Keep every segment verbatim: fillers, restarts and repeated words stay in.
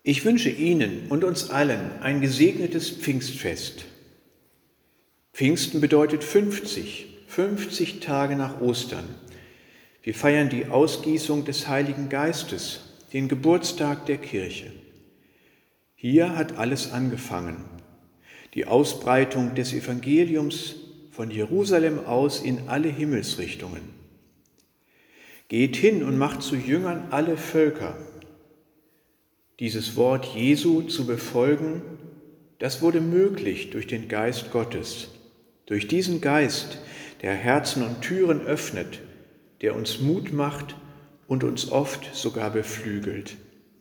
Ich wünsche Ihnen und uns allen ein gesegnetes Pfingstfest. Pfingsten bedeutet fünfzig, fünfzig Tage nach Ostern. Wir feiern die Ausgießung des Heiligen Geistes, den Geburtstag der Kirche. Hier hat alles angefangen. Die Ausbreitung des Evangeliums von Jerusalem aus in alle Himmelsrichtungen. Geht hin und macht zu Jüngern alle Völker. Dieses Wort Jesu zu befolgen, das wurde möglich durch den Geist Gottes, durch diesen Geist, der Herzen und Türen öffnet, der uns Mut macht und uns oft sogar beflügelt.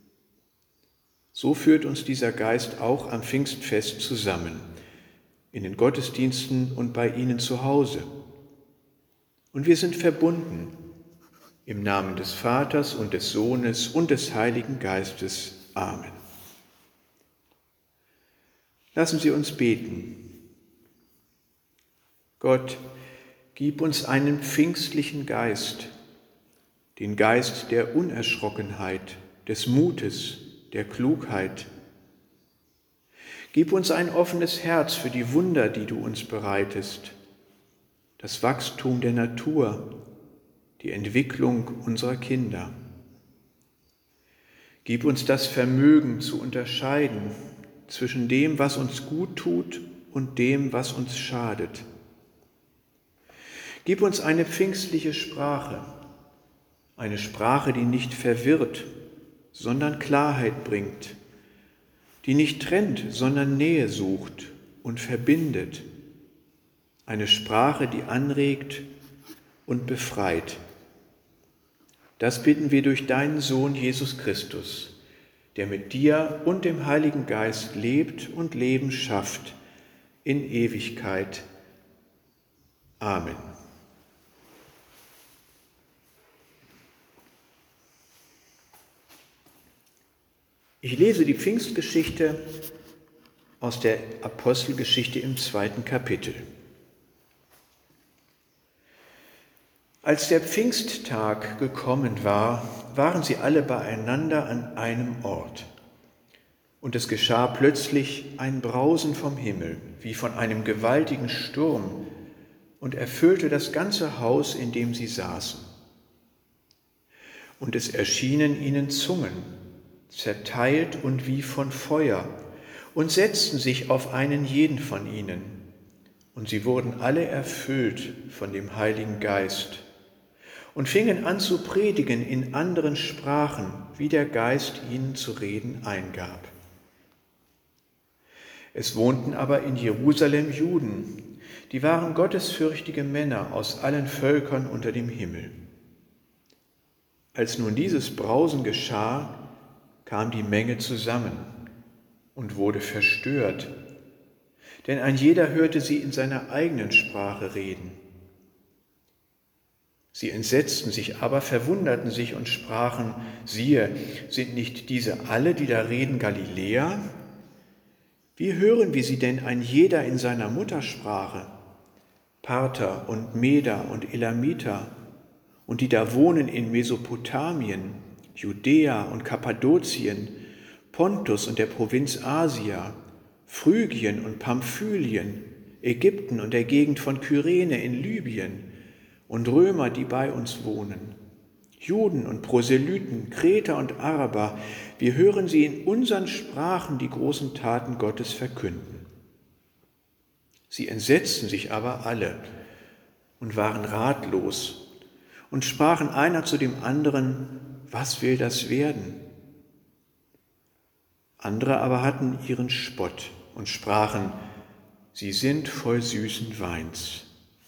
So führt uns dieser Geist auch am Pfingstfest zusammen, in den Gottesdiensten und bei Ihnen zu Hause. Und wir sind verbunden im Namen des Vaters und des Sohnes und des Heiligen Geistes. Amen. Lassen Sie uns beten. Gott, gib uns einen pfingstlichen Geist, den Geist der Unerschrockenheit, des Mutes, der Klugheit. Gib uns ein offenes Herz für die Wunder, die du uns bereitest, das Wachstum der Natur, die Entwicklung unserer Kinder. Gib uns das Vermögen zu unterscheiden zwischen dem, was uns gut tut und dem, was uns schadet. Gib uns eine pfingstliche Sprache, eine Sprache, die nicht verwirrt, sondern Klarheit bringt, die nicht trennt, sondern Nähe sucht und verbindet, eine Sprache, die anregt und befreit. Das bitten wir durch deinen Sohn Jesus Christus, der mit dir und dem Heiligen Geist lebt und Leben schafft in Ewigkeit. Amen. Ich lese die Pfingstgeschichte aus der Apostelgeschichte im zweiten Kapitel. Als der Pfingsttag gekommen war, waren sie alle beieinander an einem Ort. Und es geschah plötzlich ein Brausen vom Himmel, wie von einem gewaltigen Sturm, und erfüllte das ganze Haus, in dem sie saßen. Und es erschienen ihnen Zungen, zerteilt und wie von Feuer, und setzten sich auf einen jeden von ihnen. Und sie wurden alle erfüllt von dem Heiligen Geist und fingen an zu predigen in anderen Sprachen, wie der Geist ihnen zu reden eingab. Es wohnten aber in Jerusalem Juden, die waren gottesfürchtige Männer aus allen Völkern unter dem Himmel. Als nun dieses Brausen geschah, kam die Menge zusammen und wurde verstört, denn ein jeder hörte sie in seiner eigenen Sprache reden. Sie entsetzten sich aber, verwunderten sich und sprachen, siehe, sind nicht diese alle, die da reden, Galiläer? Wie hören wir sie denn ein jeder in seiner Muttersprache? Parther und Meder und Elamiter und die da wohnen in Mesopotamien, Judäa und Kappadokien, Pontus und der Provinz Asia, Phrygien und Pamphylien, Ägypten und der Gegend von Kyrene in Libyen und Römer, die bei uns wohnen, Juden und Proselyten, Kreter und Araber, wir hören sie in unseren Sprachen die großen Taten Gottes verkünden. Sie entsetzten sich aber alle und waren ratlos und sprachen einer zu dem anderen, was will das werden? Andere aber hatten ihren Spott und sprachen, sie sind voll süßen Weins.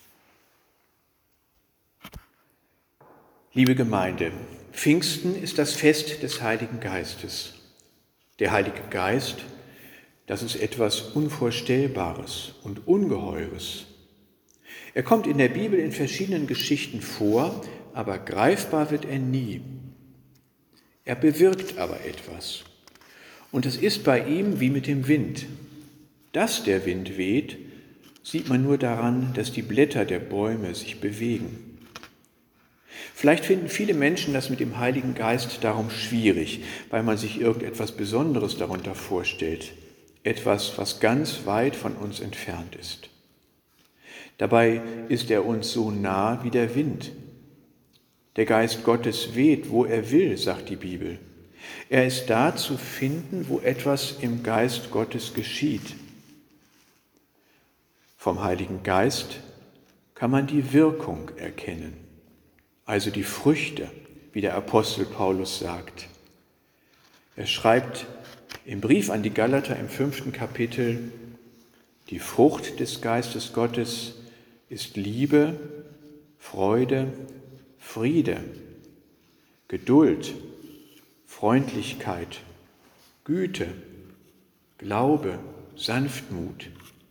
Liebe Gemeinde, Pfingsten ist das Fest des Heiligen Geistes. Der Heilige Geist, das ist etwas Unvorstellbares und Ungeheures. Er kommt in der Bibel in verschiedenen Geschichten vor, aber greifbar wird er nie. Er bewirkt aber etwas. Und es ist bei ihm wie mit dem Wind. Dass der Wind weht, sieht man nur daran, dass die Blätter der Bäume sich bewegen. Vielleicht finden viele Menschen das mit dem Heiligen Geist darum schwierig, weil man sich irgendetwas Besonderes darunter vorstellt. Etwas, was ganz weit von uns entfernt ist. Dabei ist er uns so nah wie der Wind. Der Geist Gottes weht, wo er will, sagt die Bibel. Er ist da zu finden, wo etwas im Geist Gottes geschieht. Vom Heiligen Geist kann man die Wirkung erkennen, also die Früchte, wie der Apostel Paulus sagt. Er schreibt im Brief an die Galater im fünften Kapitel: Die Frucht des Geistes Gottes ist Liebe, Freude, Friede, Geduld, Freundlichkeit, Güte, Glaube, Sanftmut.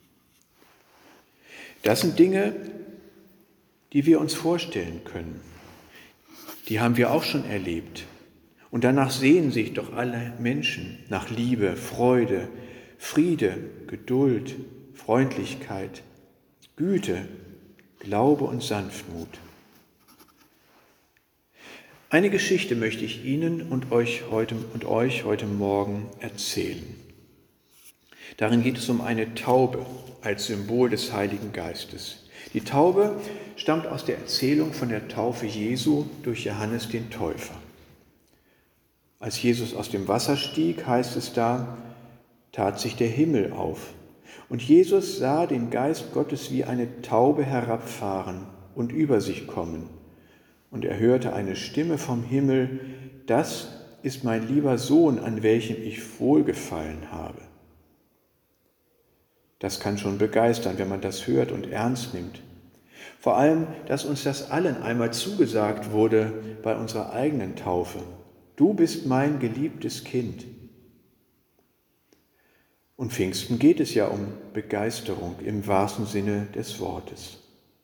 Das sind Dinge, die wir uns vorstellen können. Die haben wir auch schon erlebt. Und danach sehen sich doch alle Menschen nach Liebe, Freude, Friede, Geduld, Freundlichkeit, Güte, Glaube und Sanftmut. Eine Geschichte möchte ich Ihnen und euch heute, und euch heute Morgen erzählen. Darin geht es um eine Taube als Symbol des Heiligen Geistes. Die Taube stammt aus der Erzählung von der Taufe Jesu durch Johannes den Täufer. Als Jesus aus dem Wasser stieg, heißt es da, tat sich der Himmel auf. Und Jesus sah den Geist Gottes wie eine Taube herabfahren und über sich kommen. Und er hörte eine Stimme vom Himmel: Das ist mein lieber Sohn, an welchem ich wohlgefallen habe. Das kann schon begeistern, wenn man das hört und ernst nimmt. Vor allem, dass uns das allen einmal zugesagt wurde bei unserer eigenen Taufe. Du bist mein geliebtes Kind. Und Pfingsten geht es ja um Begeisterung im wahrsten Sinne des Wortes.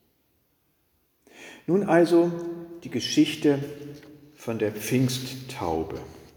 Nun also die Geschichte von der Pfingsttaube.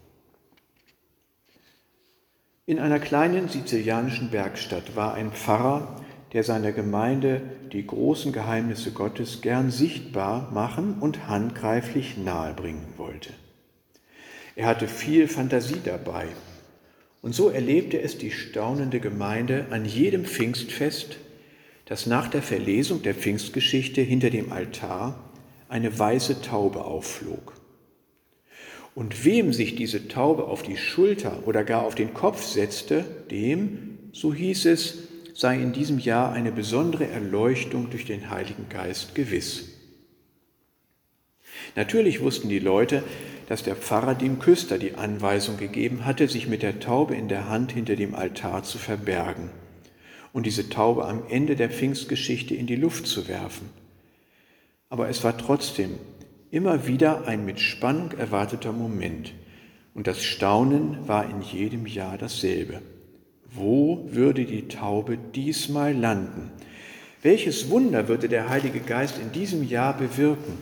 In einer kleinen sizilianischen Bergstadt war ein Pfarrer, der seiner Gemeinde die großen Geheimnisse Gottes gern sichtbar machen und handgreiflich nahebringen wollte. Er hatte viel Fantasie dabei und so erlebte es die staunende Gemeinde an jedem Pfingstfest, dass nach der Verlesung der Pfingstgeschichte hinter dem Altar eine weiße Taube aufflog. Und wem sich diese Taube auf die Schulter oder gar auf den Kopf setzte, dem, so hieß es, sei in diesem Jahr eine besondere Erleuchtung durch den Heiligen Geist gewiss. Natürlich wussten die Leute, dass der Pfarrer dem Küster die Anweisung gegeben hatte, sich mit der Taube in der Hand hinter dem Altar zu verbergen und diese Taube am Ende der Pfingstgeschichte in die Luft zu werfen. Aber es war trotzdem immer wieder ein mit Spannung erwarteter Moment und das Staunen war in jedem Jahr dasselbe. Wo würde die Taube diesmal landen? Welches Wunder würde der Heilige Geist in diesem Jahr bewirken?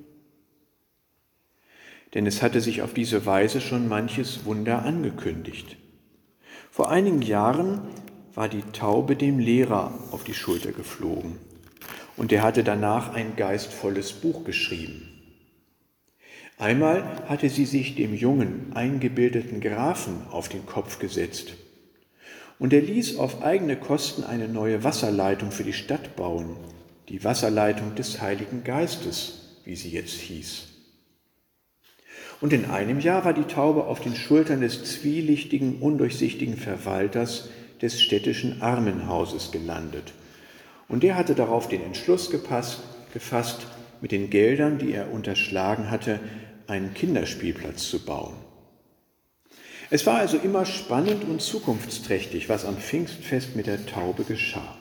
Denn es hatte sich auf diese Weise schon manches Wunder angekündigt. Vor einigen Jahren war die Taube dem Lehrer auf die Schulter geflogen und er hatte danach ein geistvolles Buch geschrieben. Einmal hatte sie sich dem jungen, eingebildeten Grafen auf den Kopf gesetzt und er ließ auf eigene Kosten eine neue Wasserleitung für die Stadt bauen, die Wasserleitung des Heiligen Geistes, wie sie jetzt hieß. Und in einem Jahr war die Taube auf den Schultern des zwielichtigen, undurchsichtigen Verwalters des städtischen Armenhauses gelandet. Und der hatte darauf den Entschluss gepasst, gefasst, mit den Geldern, die er unterschlagen hatte, einen Kinderspielplatz zu bauen. Es war also immer spannend und zukunftsträchtig, was am Pfingstfest mit der Taube geschah.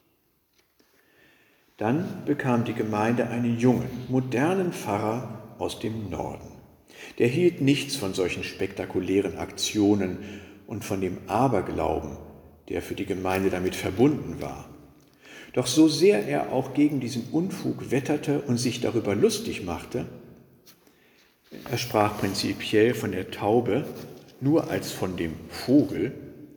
Dann bekam die Gemeinde einen jungen, modernen Pfarrer aus dem Norden. Der hielt nichts von solchen spektakulären Aktionen und von dem Aberglauben, der für die Gemeinde damit verbunden war. Doch so sehr er auch gegen diesen Unfug wetterte und sich darüber lustig machte, er sprach prinzipiell von der Taube nur als von dem Vogel,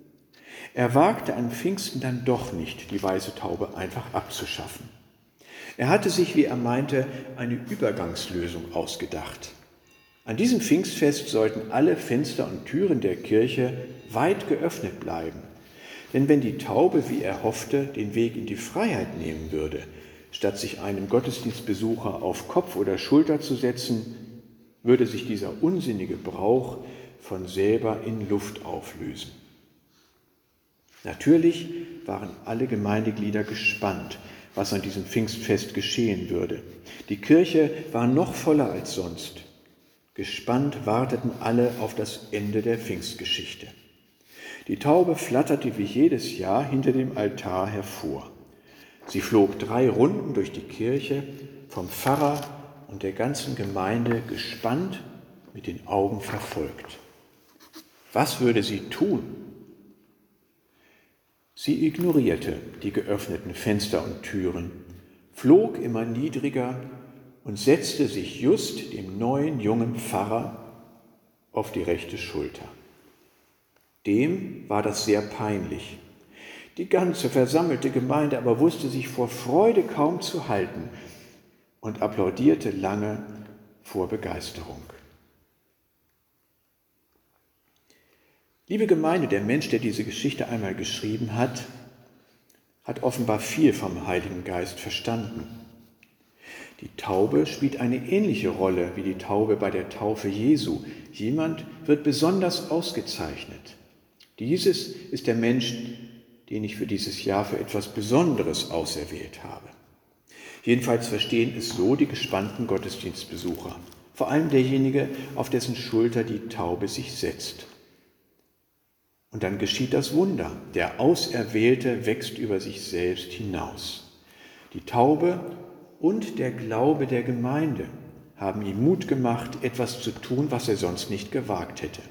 er wagte an Pfingsten dann doch nicht, die weiße Taube einfach abzuschaffen. Er hatte sich, wie er meinte, eine Übergangslösung ausgedacht. An diesem Pfingstfest sollten alle Fenster und Türen der Kirche weit geöffnet bleiben. Denn wenn die Taube, wie er hoffte, den Weg in die Freiheit nehmen würde, statt sich einem Gottesdienstbesucher auf Kopf oder Schulter zu setzen, würde sich dieser unsinnige Brauch von selber in Luft auflösen. Natürlich waren alle Gemeindeglieder gespannt, was an diesem Pfingstfest geschehen würde. Die Kirche war noch voller als sonst. Gespannt warteten alle auf das Ende der Pfingstgeschichte. Die Taube flatterte wie jedes Jahr hinter dem Altar hervor. Sie flog drei Runden durch die Kirche, vom Pfarrer und der ganzen Gemeinde gespannt mit den Augen verfolgt. Was würde sie tun? Sie ignorierte die geöffneten Fenster und Türen, flog immer niedriger und setzte sich just dem neuen jungen Pfarrer auf die rechte Schulter. Dem war das sehr peinlich. Die ganze versammelte Gemeinde aber wusste sich vor Freude kaum zu halten und applaudierte lange vor Begeisterung. Liebe Gemeinde, der Mensch, der diese Geschichte einmal geschrieben hat, hat offenbar viel vom Heiligen Geist verstanden. Die Taube spielt eine ähnliche Rolle wie die Taube bei der Taufe Jesu. Jemand wird besonders ausgezeichnet. Dieses ist der Mensch, den ich für dieses Jahr für etwas Besonderes auserwählt habe. Jedenfalls verstehen es so die gespannten Gottesdienstbesucher, vor allem derjenige, auf dessen Schulter die Taube sich setzt. Und dann geschieht das Wunder. Der Auserwählte wächst über sich selbst hinaus. Die Taube und der Glaube der Gemeinde haben ihm Mut gemacht, etwas zu tun, was er sonst nicht gewagt hätte.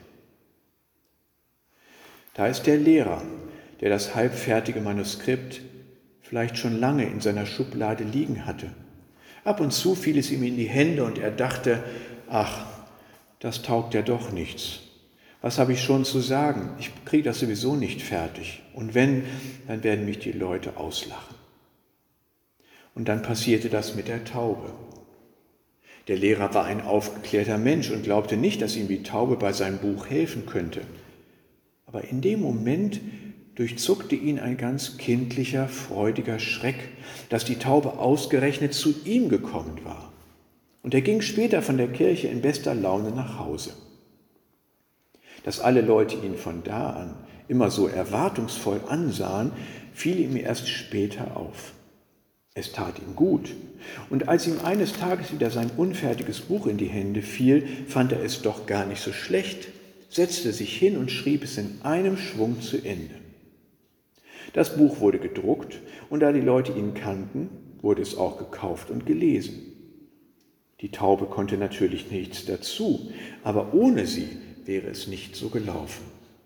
Da ist der Lehrer, der das halbfertige Manuskript vielleicht schon lange in seiner Schublade liegen hatte. Ab und zu fiel es ihm in die Hände und er dachte, ach, das taugt ja doch nichts. Was habe ich schon zu sagen? Ich kriege das sowieso nicht fertig. Und wenn, dann werden mich die Leute auslachen. Und dann passierte das mit der Taube. Der Lehrer war ein aufgeklärter Mensch und glaubte nicht, dass ihm die Taube bei seinem Buch helfen könnte. Aber in dem Moment durchzuckte ihn ein ganz kindlicher, freudiger Schreck, dass die Taube ausgerechnet zu ihm gekommen war. Und er ging später von der Kirche in bester Laune nach Hause. Dass alle Leute ihn von da an immer so erwartungsvoll ansahen, fiel ihm erst später auf. Es tat ihm gut. Und als ihm eines Tages wieder sein unfertiges Buch in die Hände fiel, fand er es doch gar nicht so schlecht, setzte sich hin und schrieb es in einem Schwung zu Ende. Das Buch wurde gedruckt und da die Leute ihn kannten, wurde es auch gekauft und gelesen. Die Taube konnte natürlich nichts dazu, aber ohne sie wäre es nicht so gelaufen.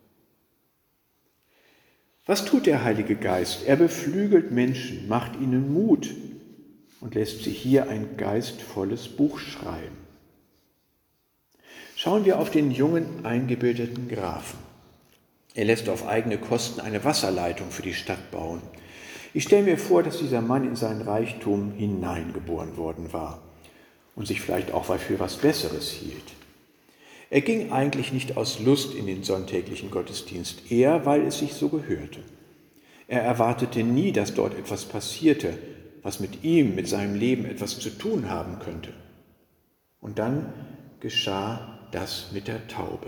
Was tut der Heilige Geist? Er beflügelt Menschen, macht ihnen Mut und lässt sie hier ein geistvolles Buch schreiben. Schauen wir auf den jungen, eingebildeten Grafen. Er lässt auf eigene Kosten eine Wasserleitung für die Stadt bauen. Ich stelle mir vor, dass dieser Mann in seinen Reichtum hineingeboren worden war und sich vielleicht auch für was Besseres hielt. Er ging eigentlich nicht aus Lust in den sonntäglichen Gottesdienst, eher weil es sich so gehörte. Er erwartete nie, dass dort etwas passierte, was mit ihm, mit seinem Leben etwas zu tun haben könnte. Und dann geschah das mit der Taube.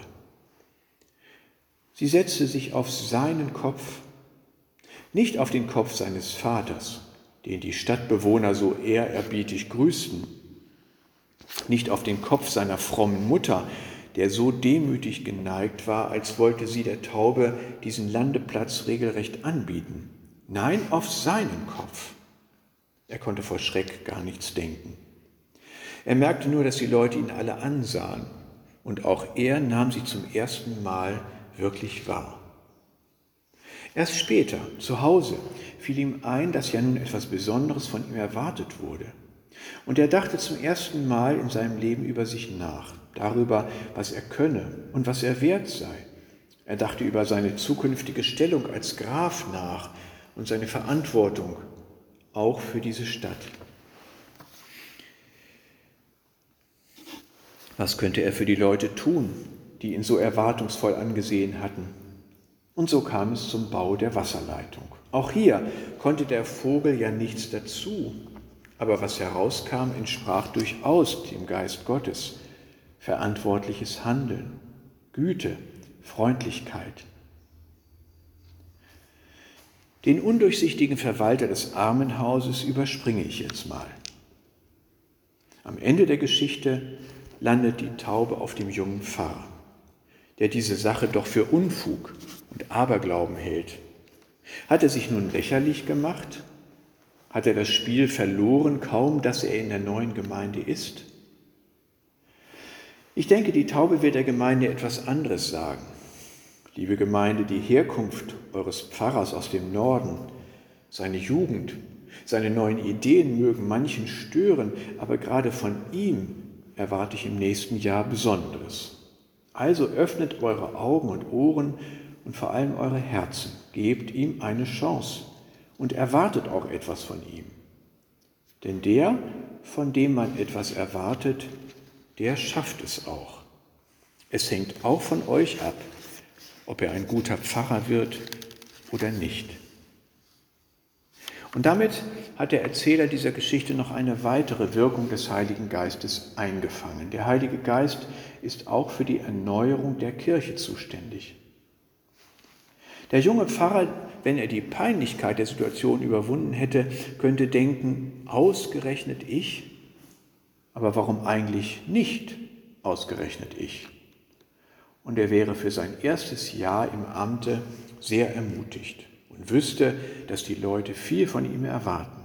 Sie setzte sich auf seinen Kopf, nicht auf den Kopf seines Vaters, den die Stadtbewohner so ehrerbietig grüßten, nicht auf den Kopf seiner frommen Mutter, der so demütig geneigt war, als wollte sie der Taube diesen Landeplatz regelrecht anbieten. Nein, auf seinen Kopf. Er konnte vor Schreck gar nichts denken. Er merkte nur, dass die Leute ihn alle ansahen, und auch er nahm sie zum ersten Mal wirklich wahr. Erst später, zu Hause, fiel ihm ein, dass ja nun etwas Besonderes von ihm erwartet wurde. Und er dachte zum ersten Mal in seinem Leben über sich nach, darüber, was er könne und was er wert sei. Er dachte über seine zukünftige Stellung als Graf nach und seine Verantwortung, auch für diese Stadt. Was könnte er für die Leute tun, die ihn so erwartungsvoll angesehen hatten? Und so kam es zum Bau der Wasserleitung. Auch hier konnte der Vogel ja nichts dazu, aber was herauskam, entsprach durchaus dem Geist Gottes. Verantwortliches Handeln, Güte, Freundlichkeit. Den undurchsichtigen Verwalter des Armenhauses überspringe ich jetzt mal. Am Ende der Geschichte landet die Taube auf dem jungen Pfarrer, der diese Sache doch für Unfug und Aberglauben hält. Hat er sich nun lächerlich gemacht? Hat er das Spiel verloren, kaum dass er in der neuen Gemeinde ist? Ich denke, die Taube wird der Gemeinde etwas anderes sagen. Liebe Gemeinde, die Herkunft eures Pfarrers aus dem Norden, seine Jugend, seine neuen Ideen mögen manchen stören, aber gerade von ihm erwarte ich im nächsten Jahr Besonderes. Also öffnet eure Augen und Ohren und vor allem eure Herzen, gebt ihm eine Chance und erwartet auch etwas von ihm. Denn der, von dem man etwas erwartet, der schafft es auch. Es hängt auch von euch ab, ob er ein guter Pfarrer wird oder nicht. Und damit hat der Erzähler dieser Geschichte noch eine weitere Wirkung des Heiligen Geistes eingefangen. Der Heilige Geist ist auch für die Erneuerung der Kirche zuständig. Der junge Pfarrer, wenn er die Peinlichkeit der Situation überwunden hätte, könnte denken, ausgerechnet ich? Aber warum eigentlich nicht ausgerechnet ich? Und er wäre für sein erstes Jahr im Amte sehr ermutigt und wüsste, dass die Leute viel von ihm erwarten.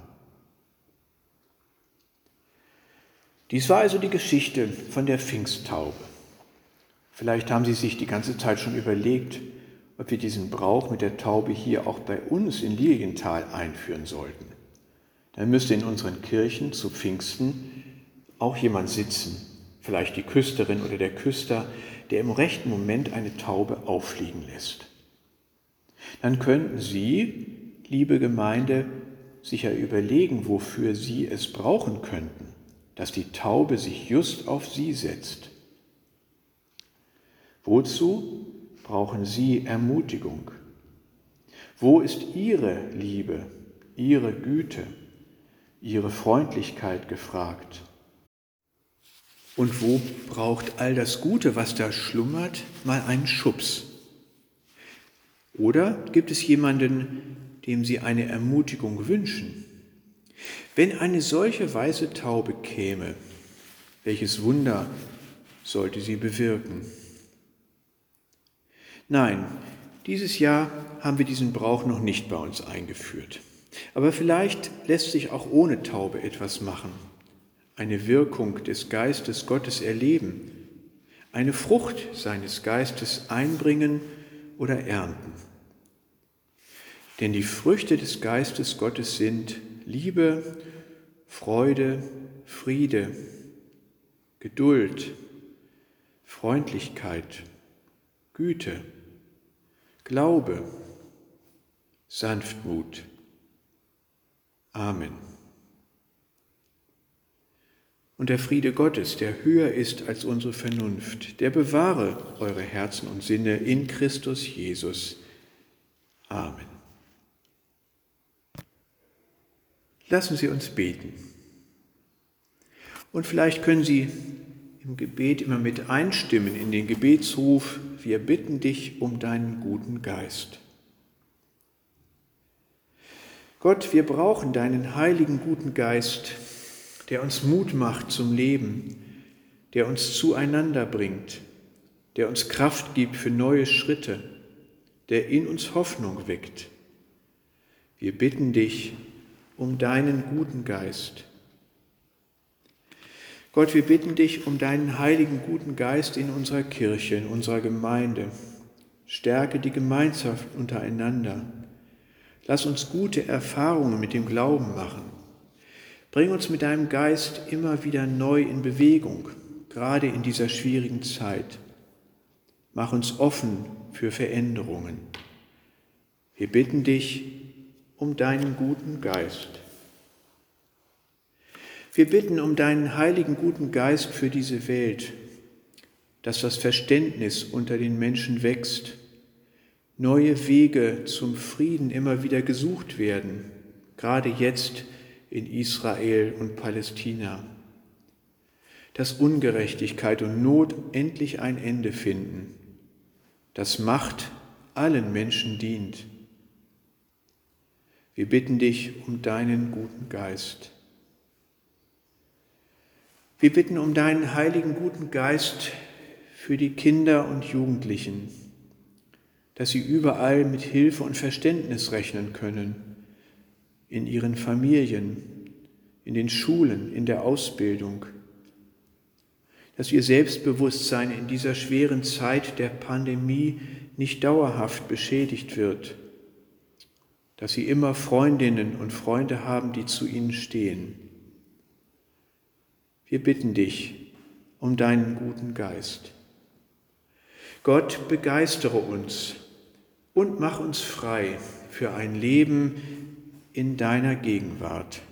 Dies war also die Geschichte von der Pfingsttaube. Vielleicht haben Sie sich die ganze Zeit schon überlegt, ob wir diesen Brauch mit der Taube hier auch bei uns in Lilienthal einführen sollten. Dann müsste in unseren Kirchen zu Pfingsten auch jemand sitzen, vielleicht die Küsterin oder der Küster, der im rechten Moment eine Taube auffliegen lässt. Dann könnten Sie, liebe Gemeinde, sicher überlegen, wofür Sie es brauchen könnten, dass die Taube sich just auf Sie setzt. Wozu brauchen Sie Ermutigung? Wo ist Ihre Liebe, Ihre Güte, Ihre Freundlichkeit gefragt? Und wo braucht all das Gute, was da schlummert, mal einen Schubs? Oder gibt es jemanden, dem Sie eine Ermutigung wünschen? Wenn eine solche weiße Taube käme, welches Wunder sollte sie bewirken? Nein, dieses Jahr haben wir diesen Brauch noch nicht bei uns eingeführt. Aber vielleicht lässt sich auch ohne Taube etwas machen. Eine Wirkung des Geistes Gottes erleben, eine Frucht seines Geistes einbringen oder ernten. Denn die Früchte des Geistes Gottes sind Liebe, Freude, Friede, Geduld, Freundlichkeit, Güte, Glaube, Sanftmut. Amen. Und der Friede Gottes, der höher ist als unsere Vernunft, der bewahre eure Herzen und Sinne in Christus Jesus. Amen. Lassen Sie uns beten. Und vielleicht können Sie im Gebet immer mit einstimmen in den Gebetsruf: Wir bitten dich um deinen guten Geist. Gott, wir brauchen deinen heiligen guten Geist, der uns Mut macht zum Leben, der uns zueinander bringt, der uns Kraft gibt für neue Schritte, der in uns Hoffnung weckt. Wir bitten dich um deinen guten Geist. Gott, wir bitten dich um deinen heiligen guten Geist in unserer Kirche, in unserer Gemeinde. Stärke die Gemeinschaft untereinander. Lass uns gute Erfahrungen mit dem Glauben machen. Bring uns mit deinem Geist immer wieder neu in Bewegung, gerade in dieser schwierigen Zeit. Mach uns offen für Veränderungen. Wir bitten dich um deinen guten Geist. Wir bitten um deinen heiligen guten Geist für diese Welt, dass das Verständnis unter den Menschen wächst, neue Wege zum Frieden immer wieder gesucht werden, gerade jetzt in Israel und Palästina, dass Ungerechtigkeit und Not endlich ein Ende finden, dass Macht allen Menschen dient. Wir bitten dich um deinen guten Geist. Wir bitten um deinen heiligen guten Geist für die Kinder und Jugendlichen, dass sie überall mit Hilfe und Verständnis rechnen können, in ihren Familien, in den Schulen, in der Ausbildung, dass ihr Selbstbewusstsein in dieser schweren Zeit der Pandemie nicht dauerhaft beschädigt wird, dass sie immer Freundinnen und Freunde haben, die zu ihnen stehen. Wir bitten dich um deinen guten Geist. Gott, begeistere uns und mach uns frei für ein Leben in deiner Gegenwart.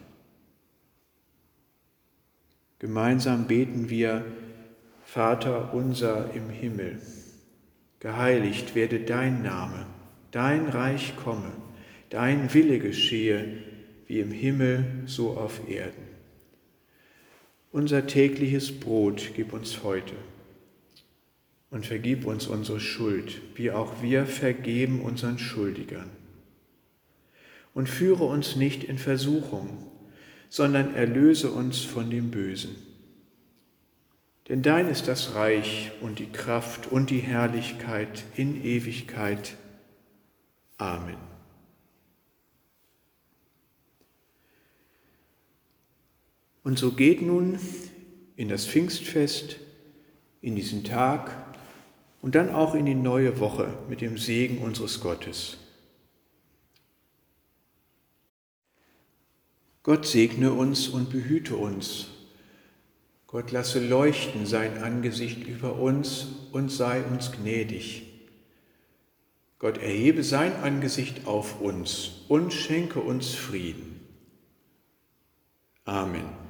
Gemeinsam beten wir: Vater unser im Himmel, geheiligt werde dein Name, dein Reich komme, dein Wille geschehe, wie im Himmel, so auf Erden. Unser tägliches Brot gib uns heute und vergib uns unsere Schuld, wie auch wir vergeben unseren Schuldigern. Und führe uns nicht in Versuchung, sondern erlöse uns von dem Bösen. Denn dein ist das Reich und die Kraft und die Herrlichkeit in Ewigkeit. Amen. Und so geht nun in das Pfingstfest, in diesen Tag und dann auch in die neue Woche mit dem Segen unseres Gottes. Gott segne uns und behüte uns. Gott lasse leuchten sein Angesicht über uns und sei uns gnädig. Gott erhebe sein Angesicht auf uns und schenke uns Frieden. Amen.